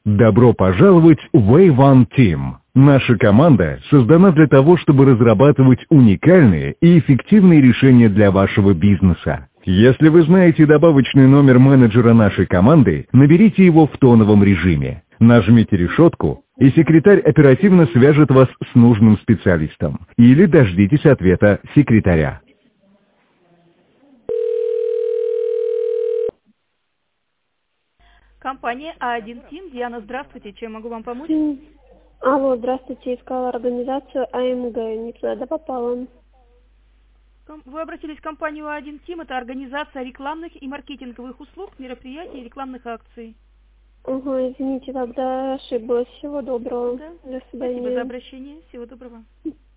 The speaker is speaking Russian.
Добро пожаловать в A1 Team. Наша команда создана для того, чтобы разрабатывать уникальные и эффективные решения для вашего бизнеса. Если вы знаете добавочный номер менеджера нашей команды, наберите его в тоновом режиме. Нажмите решетку, и секретарь оперативно свяжет вас с нужным специалистом. Или дождитесь ответа секретаря. Компания А1 Тим. Диана, здравствуйте. Чем могу вам помочь? Алло, здравствуйте, искала организацию АМГ, не туда попала. Вы обратились в компанию А1 Тим. Это организация рекламных и маркетинговых услуг, мероприятий и рекламных акций. Ага, извините, тогда ошиблась. Всего доброго. Да? До свидания. Спасибо за обращение. Всего доброго.